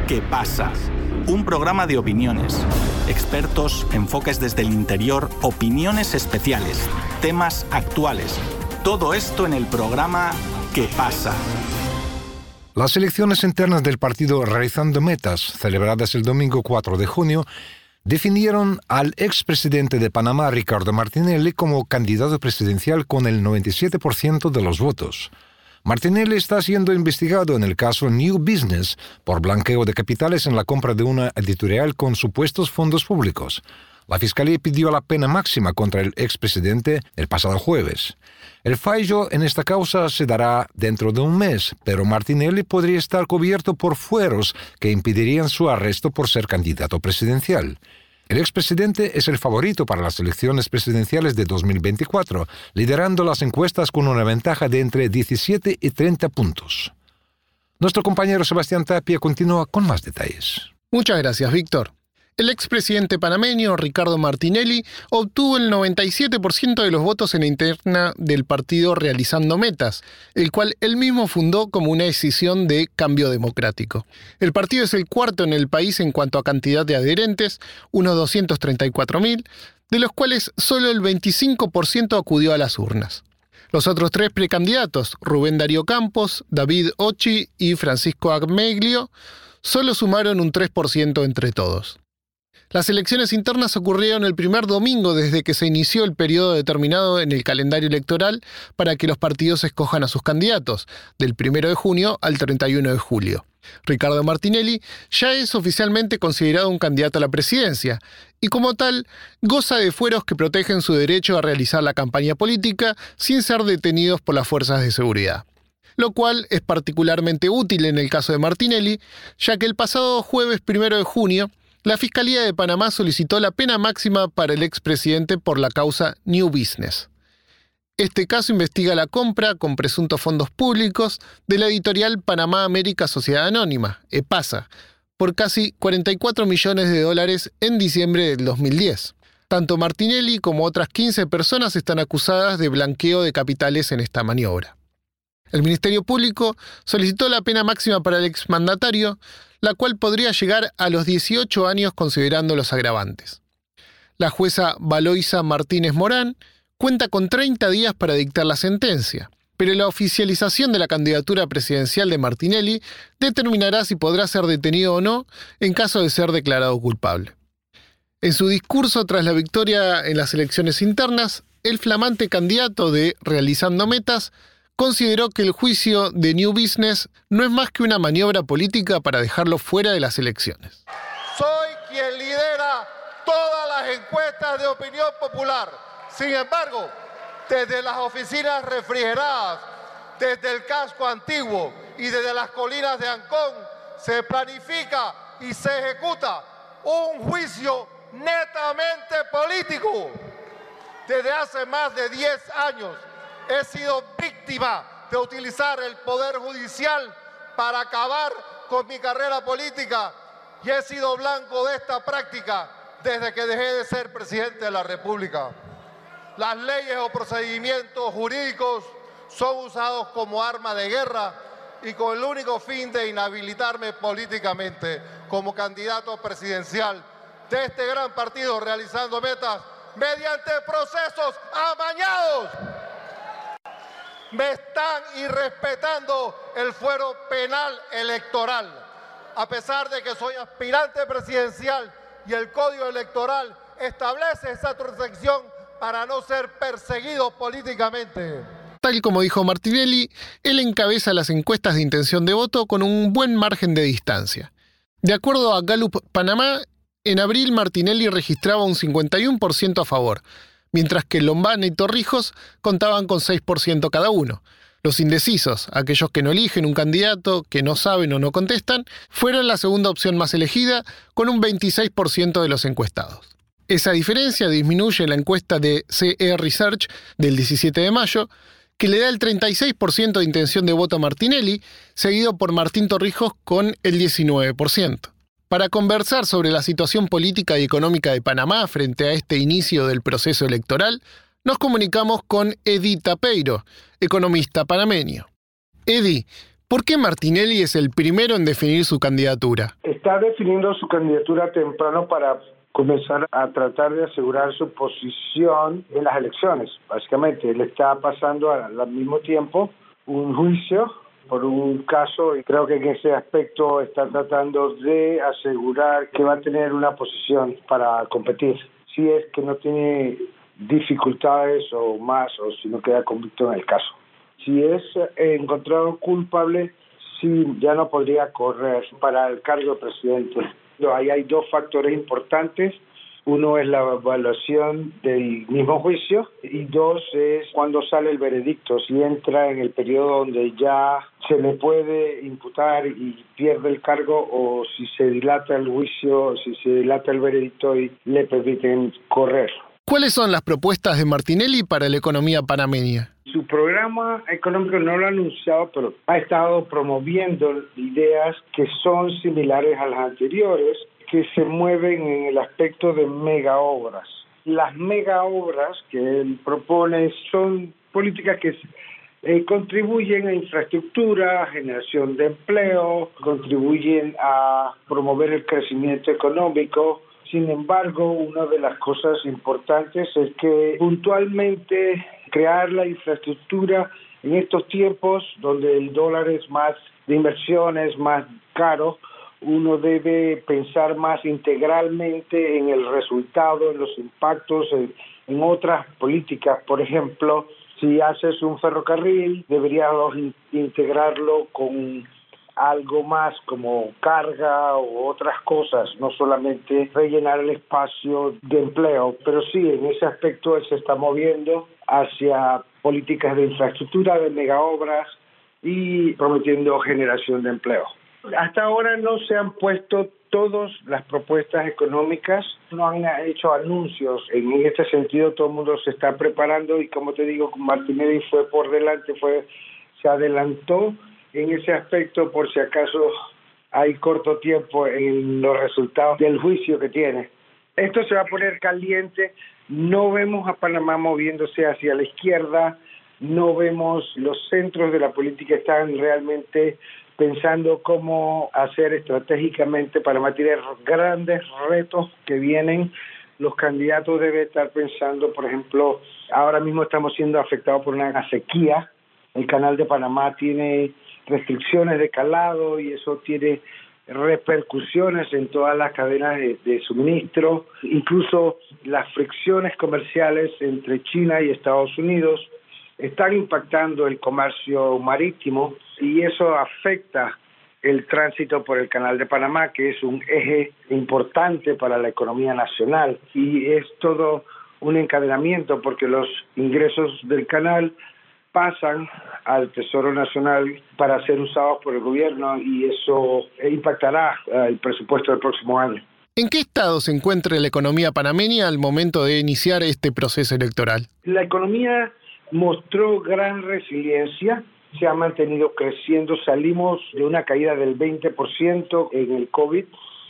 ¿Qué pasa? Un programa de opiniones, expertos, enfoques desde el interior, opiniones especiales, temas actuales. Todo esto en el programa ¿Qué pasa? Las elecciones internas del partido Realizando Metas, celebradas el domingo 4 de junio, definieron al expresidente de Panamá, Ricardo Martinelli, como candidato presidencial con el 97% de los votos. Martinelli está siendo investigado en el caso New Business por blanqueo de capitales en la compra de una editorial con supuestos fondos públicos. La Fiscalía pidió la pena máxima contra el expresidente el pasado jueves. El fallo en esta causa se dará dentro de un mes, pero Martinelli podría estar cubierto por fueros que impedirían su arresto por ser candidato presidencial. El expresidente es el favorito para las elecciones presidenciales de 2024, liderando las encuestas con una ventaja de entre 17 y 30 puntos. Nuestro compañero Sebastián Tapia continúa con más detalles. Muchas gracias, Víctor. El expresidente panameño Ricardo Martinelli obtuvo el 97% de los votos en la interna del partido Realizando Metas, el cual él mismo fundó como una decisión de cambio democrático. El partido es el cuarto en el país en cuanto a cantidad de adherentes, unos 234.000, de los cuales solo el 25% acudió a las urnas. Los otros tres precandidatos, Rubén Darío Campos, David Ochi y Francisco Ameglio, solo sumaron un 3% entre todos. Las elecciones internas ocurrieron el primer domingo desde que se inició el periodo determinado en el calendario electoral para que los partidos escojan a sus candidatos, del 1 de junio al 31 de julio. Ricardo Martinelli ya es oficialmente considerado un candidato a la presidencia y como tal goza de fueros que protegen su derecho a realizar la campaña política sin ser detenidos por las fuerzas de seguridad. Lo cual es particularmente útil en el caso de Martinelli, ya que el pasado jueves 1 de junio la Fiscalía de Panamá solicitó la pena máxima para el expresidente por la causa New Business. Este caso investiga la compra con presuntos fondos públicos de la editorial Panamá América Sociedad Anónima, EPASA, por casi $44 millones en diciembre del 2010. Tanto Martinelli como otras 15 personas están acusadas de blanqueo de capitales en esta maniobra. El Ministerio Público solicitó la pena máxima para el exmandatario, la cual podría llegar a los 18 años considerando los agravantes. La jueza Valoisa Martínez Morán cuenta con 30 días para dictar la sentencia, pero la oficialización de la candidatura presidencial de Martinelli determinará si podrá ser detenido o no en caso de ser declarado culpable. En su discurso tras la victoria en las elecciones internas, el flamante candidato de Realizando Metas consideró que el juicio de New Business no es más que una maniobra política para dejarlo fuera de las elecciones. Soy quien lidera todas las encuestas de opinión popular. Sin embargo, desde las oficinas refrigeradas, desde el casco antiguo y desde las colinas de Ancón, se planifica y se ejecuta un juicio netamente político. Desde hace más de 10 años, he sido víctima de utilizar el Poder Judicial para acabar con mi carrera política y he sido blanco de esta práctica desde que dejé de ser presidente de la República. Las leyes o procedimientos jurídicos son usados como arma de guerra y con el único fin de inhabilitarme políticamente como candidato presidencial de este gran partido Realizando Metas mediante procesos amañados. Me están irrespetando el fuero penal electoral, a pesar de que soy aspirante presidencial y el Código Electoral establece esa protección para no ser perseguido políticamente. Tal como dijo Martinelli, él encabeza las encuestas de intención de voto con un buen margen de distancia. De acuerdo a Gallup Panamá, en abril Martinelli registraba un 51% a favor, mientras que Lombana y Torrijos contaban con 6% cada uno. Los indecisos, aquellos que no eligen un candidato, que no saben o no contestan, fueron la segunda opción más elegida, con un 26% de los encuestados. Esa diferencia disminuye en la encuesta de CE Research del 17 de mayo, que le da el 36% de intención de voto a Martinelli, seguido por Martín Torrijos con el 19%. Para conversar sobre la situación política y económica de Panamá frente a este inicio del proceso electoral, nos comunicamos con Edi Tapeiro, economista panameño. Edi, ¿por qué Martinelli es el primero en definir su candidatura? está definiendo su candidatura temprano para comenzar a tratar de asegurar su posición en las elecciones. Básicamente, él está pasando al mismo tiempo un juicio por un caso y creo que en ese aspecto está tratando de asegurar que va a tener una posición para competir. Si es que no tiene dificultades o más, o si no queda convicto en el caso. Si es encontrado culpable, sí, ya no podría correr para el cargo de presidente. Ahí hay dos factores importantes. Uno es la evaluación del mismo juicio y dos es cuando sale el veredicto, si entra en el periodo donde ya se le puede imputar y pierde el cargo o si se dilata el juicio, si se dilata el veredicto y le permiten correr. ¿Cuáles son las propuestas de Martinelli para la economía panameña? Su programa económico no lo ha anunciado, pero ha estado promoviendo ideas que son similares a las anteriores, que se mueven en el aspecto de megaobras. Las megaobras que él propone son políticas que contribuyen a infraestructura, generación de empleo, contribuyen a promover el crecimiento económico. Sin embargo, una de las cosas importantes es que puntualmente crear la infraestructura en estos tiempos donde el dólar es más de inversiones, más caro, uno debe pensar más integralmente en el resultado, en los impactos, en otras políticas. Por ejemplo, si haces un ferrocarril, deberías integrarlo con algo más como carga o otras cosas, no solamente rellenar el espacio de empleo, pero sí, en ese aspecto él se está moviendo hacia políticas de infraestructura, de megaobras y prometiendo generación de empleo. Hasta ahora no se han puesto todas las propuestas económicas, no han hecho anuncios. En este sentido, todo el mundo se está preparando y, como te digo, Martinelli fue por delante, se adelantó en ese aspecto por si acaso hay corto tiempo en los resultados del juicio que tiene. Esto se va a poner caliente, no vemos a Panamá moviéndose hacia la izquierda, no vemos los centros de la política están realmente pensando cómo hacer estratégicamente para mantener grandes retos que vienen. Los candidatos deben estar pensando, por ejemplo, ahora mismo estamos siendo afectados por una sequía. El canal de Panamá tiene restricciones de calado y eso tiene repercusiones en todas las cadenas de suministro, incluso las fricciones comerciales entre China y Estados Unidos están impactando el comercio marítimo y eso afecta el tránsito por el canal de Panamá, que es un eje importante para la economía nacional y es todo un encadenamiento porque los ingresos del canal pasan al Tesoro Nacional para ser usados por el gobierno y eso impactará el presupuesto del próximo año. ¿En qué estado se encuentra la economía panameña al momento de iniciar este proceso electoral? La economía mostró gran resiliencia, se ha mantenido creciendo, salimos de una caída del 20% en el COVID,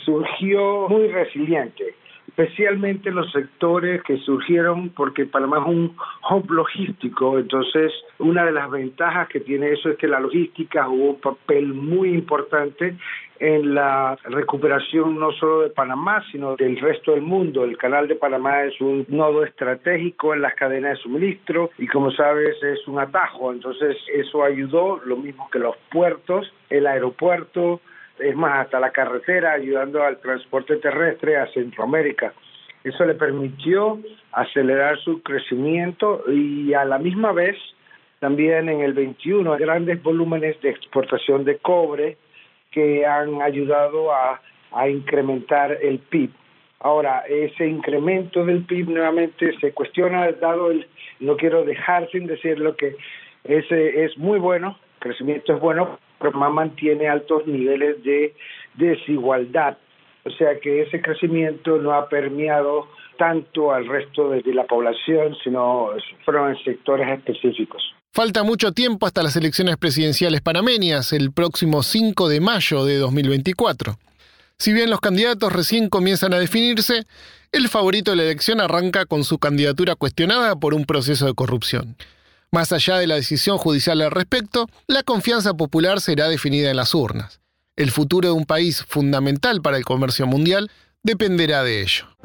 surgió muy resiliente, especialmente los sectores que surgieron porque Panamá es un hub logístico, entonces una de las ventajas que tiene eso es que la logística jugó un papel muy importante en la recuperación no solo de Panamá, sino del resto del mundo. El canal de Panamá es un nodo estratégico en las cadenas de suministro y como sabes es un atajo, entonces eso ayudó, lo mismo que los puertos, el aeropuerto, es más, hasta la carretera, ayudando al transporte terrestre a Centroamérica. Eso le permitió acelerar su crecimiento y a la misma vez también en el 21 grandes volúmenes de exportación de cobre que han ayudado a incrementar el PIB. Ahora, ese incremento del PIB nuevamente se cuestiona, dado no quiero dejar sin decir lo que ese es muy bueno, el crecimiento es bueno, pero mantiene altos niveles de desigualdad. O sea que ese crecimiento no ha permeado tanto al resto de la población, sino fueron en sectores específicos. Falta mucho tiempo hasta las elecciones presidenciales panameñas, el próximo 5 de mayo de 2024. Si bien los candidatos recién comienzan a definirse, el favorito de la elección arranca con su candidatura cuestionada por un proceso de corrupción. Más allá de la decisión judicial al respecto, la confianza popular será definida en las urnas. El futuro de un país fundamental para el comercio mundial dependerá de ello.